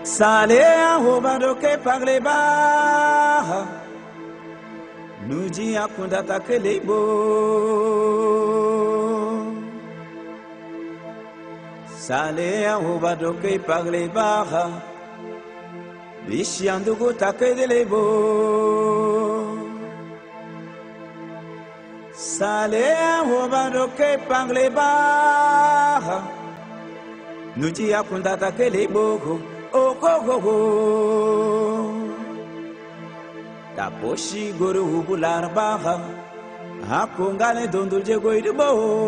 Salé en robadoke par les bars, nous dit à qu'on attaque les beaux. Salé en robadoke par les bars, bichian de gotaque de les beaux. Salé en robadoke par les bars, nous dit à qu'on attaque les beaux. Oh, oh, oh, oh. Taposhi guru hubular baha, hakungane dondul jego idibo.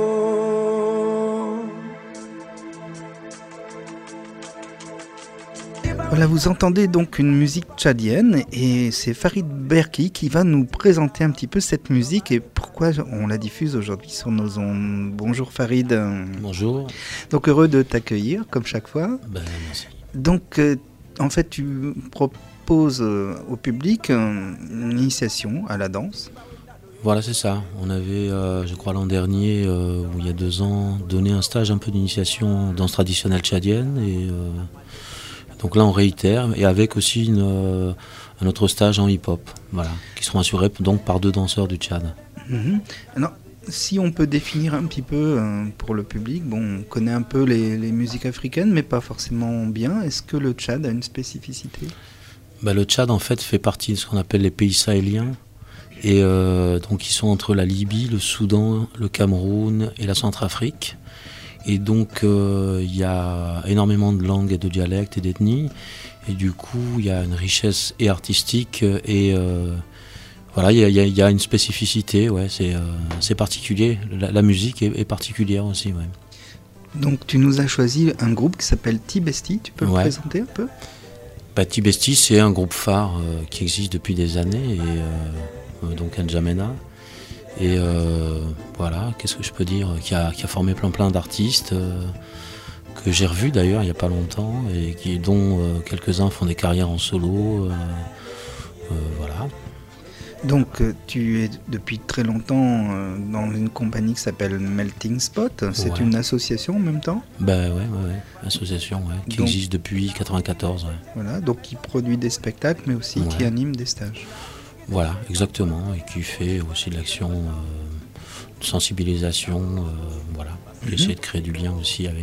Voilà, vous entendez donc une musique tchadienne et c'est Farid Berki qui va nous présenter un petit peu cette musique et pourquoi on la diffuse aujourd'hui sur nos ondes. Bonjour Farid. Bonjour. Donc heureux de t'accueillir comme chaque fois. Merci. Donc en fait tu proposes au public une initiation à la danse. Voilà, c'est ça. On avait, je crois l'an dernier, ou il y a 2 ans, donné un stage un peu d'initiation danse traditionnelle tchadienne et donc là on réitère et avec aussi un autre stage en hip-hop, voilà, qui seront assurés donc par 2 danseurs du Tchad. Alors, si on peut définir un petit peu pour le public, bon, on connaît un peu les musiques africaines, mais pas forcément bien. Est-ce que le Tchad a une spécificité ? Le Tchad en fait fait partie de ce qu'on appelle les pays sahéliens et donc ils sont entre la Libye, le Soudan, le Cameroun et la Centrafrique. Et donc il y a énormément de langues et de dialectes et d'ethnies et du coup il y a une richesse et artistique et voilà, il y a une spécificité, ouais, c'est particulier, la musique est particulière aussi. Ouais. Donc tu nous as choisi un groupe qui s'appelle Tibesti, tu peux le présenter un peu ? Tibesti c'est un groupe phare qui existe depuis des années et donc à N'Djamena. Et voilà, qu'est-ce que je peux dire, qui a formé plein d'artistes que j'ai revus d'ailleurs il n'y a pas longtemps et dont quelques-uns font des carrières en solo. Voilà. Donc tu es depuis très longtemps dans une compagnie qui s'appelle Melting Spot, c'est une association en même temps ? Ouais, association qui donc, existe depuis 1994. Ouais. Voilà, donc qui produit des spectacles mais aussi qui anime des stages. Voilà, exactement, et qui fait aussi de l'action de sensibilisation, voilà, qui essaie de créer du lien aussi avec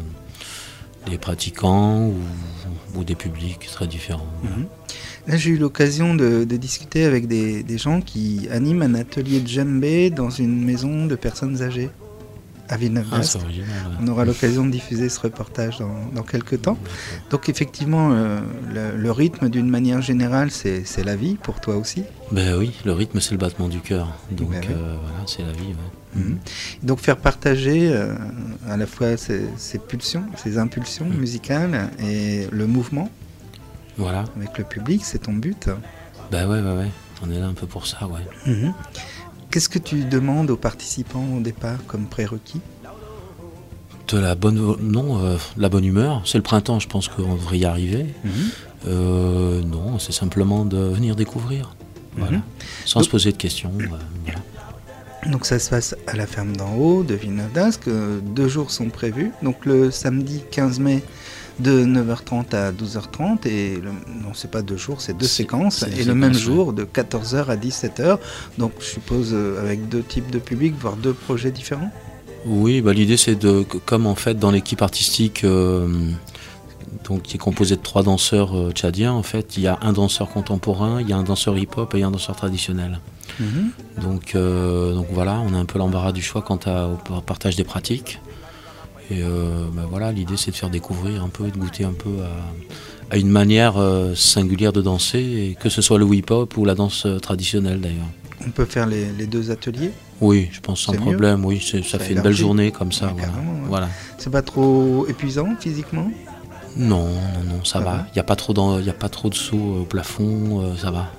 des pratiquants ou des publics très différents. Voilà. Là, j'ai eu l'occasion de discuter avec des gens qui animent un atelier de djembé dans une maison de personnes âgées à Villeneuve-d'Ascq. On aura l'occasion de diffuser ce reportage dans quelques temps. Donc effectivement, le rythme d'une manière générale, c'est la vie pour toi aussi ? Oui, le rythme c'est le battement du cœur. Donc voilà, c'est la vie. Ouais. Donc faire partager à la fois ces pulsions, ces impulsions musicales et le mouvement avec le public, c'est ton but ? Ouais, on est là un peu pour ça, ouais. Qu'est-ce que tu demandes aux participants au départ comme prérequis ? De la bonne humeur. C'est le printemps, je pense qu'on devrait y arriver. Non, c'est simplement de venir découvrir. Voilà. Sans se poser de questions. Voilà. Donc ça se passe à la ferme d'en haut de Villeneuve-d'Ascq. 2 jours sont prévus. Donc le samedi 15 mai de 9h30 à 12h30 et non, c'est pas 2 jours, c'est 2 séquences et le même jour de 14h à 17h. Donc je suppose avec 2 types de public, voire 2 projets différents. Oui, l'idée c'est comme en fait dans l'équipe artistique donc, qui est composée de 3 danseurs tchadiens, en fait il y a un danseur contemporain, il y a un danseur hip-hop et un danseur traditionnel. Donc voilà, on a un peu l'embarras du choix quant au partage des pratiques. Et voilà, l'idée c'est de faire découvrir un peu et de goûter un peu à une manière singulière de danser, et que ce soit le hip-hop ou la danse traditionnelle d'ailleurs. On peut faire les 2 ateliers ? Oui, je pense sans problème, oui, ça fait une belle journée comme ça. Voilà. C'est pas trop épuisant physiquement ? Non, ça va. Il n'y a pas trop de sauts au plafond, ça va.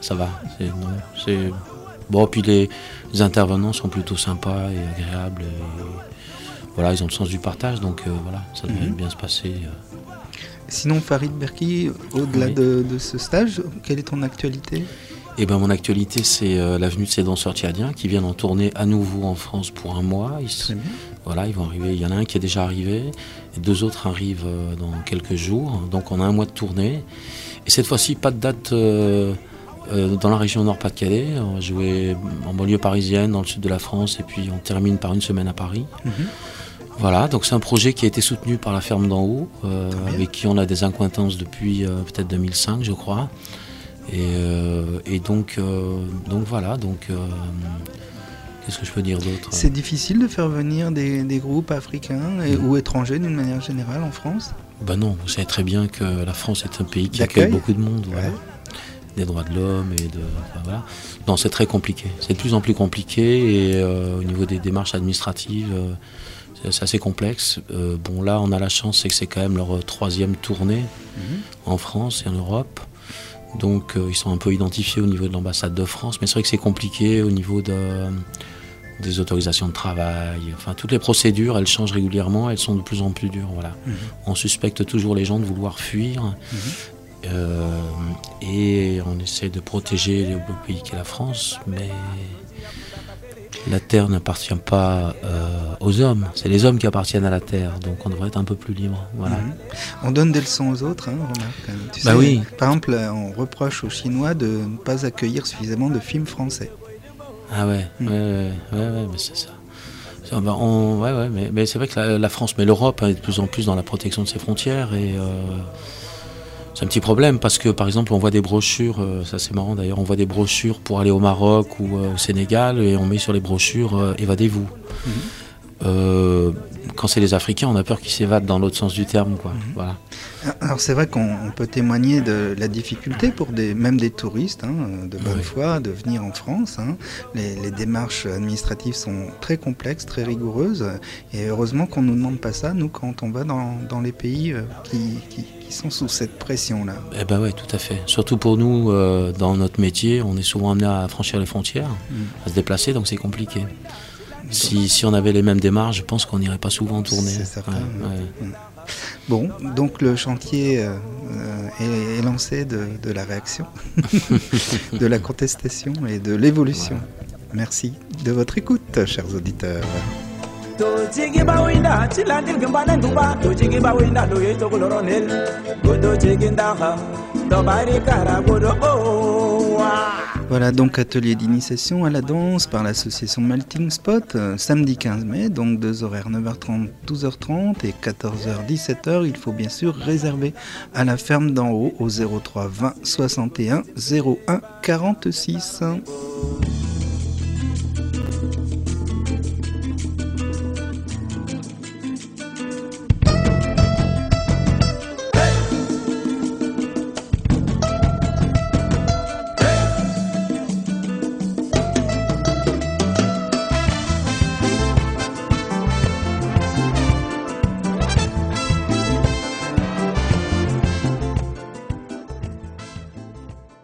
Bon, puis les intervenants sont plutôt sympas et agréables. Voilà, ils ont le sens du partage, donc voilà, ça devrait bien se passer. Sinon, Farid Berki, au-delà de ce stage, quelle est ton actualité ? Et ben mon actualité, c'est la venue de ces danseurs tchadiens qui viennent en tournée à nouveau en France pour un mois. Très bien. Voilà, ils vont arriver. Il y en a un qui est déjà arrivé, et 2 autres arrivent dans quelques jours. Donc on a un mois de tournée. Et cette fois-ci, pas de date dans la région Nord-Pas-de-Calais. On va jouer en banlieue parisienne, dans le sud de la France, et puis on termine par une semaine à Paris. Voilà, donc c'est un projet qui a été soutenu par la Ferme d'en haut, avec qui on a des accointances depuis peut-être 2005, je crois. Et donc voilà, qu'est-ce que je peux dire d'autre ? C'est difficile de faire venir des groupes africains ou étrangers d'une manière générale en France ? Ben non, vous savez très bien que la France est un pays qui D'accueil. accueille beaucoup de monde, voilà. Ouais. Des droits de l'homme voilà. Non, c'est très compliqué. C'est de plus en plus compliqué et au niveau des démarches administratives, c'est assez complexe. Bon, là, on a la chance, c'est que c'est quand même leur 3e tournée en France et en Europe. Donc, ils sont un peu identifiés au niveau de l'ambassade de France, mais c'est vrai que c'est compliqué au niveau des autorisations de travail. Enfin, toutes les procédures, elles changent régulièrement, elles sont de plus en plus dures. Voilà. On suspecte toujours les gens de vouloir fuir. Et on essaie de protéger le pays qu'est la France, mais la terre n'appartient pas aux hommes, c'est les hommes qui appartiennent à la terre, donc on devrait être un peu plus libre. Voilà. On donne des leçons aux autres, hein, remarque. Tu sais, Oui. Par exemple, on reproche aux Chinois de ne pas accueillir suffisamment de films français. Ah ouais, mais c'est ça. Mais c'est vrai que la France, mais l'Europe est de plus en plus dans la protection de ses frontières et c'est un petit problème parce que par exemple on voit des brochures, ça c'est marrant d'ailleurs, on voit des brochures pour aller au Maroc ou au Sénégal et on met sur les brochures évadez-vous. Quand c'est les Africains, on a peur qu'ils s'évadent dans l'autre sens du terme, quoi. Voilà. Alors c'est vrai qu'on peut témoigner de la difficulté pour même des touristes de bonne foi de venir en France. Les démarches administratives sont très complexes, très rigoureuses et heureusement qu'on ne nous demande pas ça, nous, quand on va dans les pays qui sont sous cette pression-là. Eh ben ouais, tout à fait. Surtout pour nous, dans notre métier, on est souvent amené à franchir les frontières, à se déplacer, donc c'est compliqué. Si on avait les mêmes démarches, je pense qu'on n'irait pas souvent en tournée. C'est certain. Bon, donc le chantier est lancé de la réaction, de la contestation et de l'évolution. Merci de votre écoute, chers auditeurs. Voilà donc atelier d'initiation à la danse par l'association Melting Spot, samedi 15 mai, donc 2 horaires 9h30, 12h30 et 14h, 17h. Il faut bien sûr réserver à la Ferme d'en haut au 03 20 61 01 46.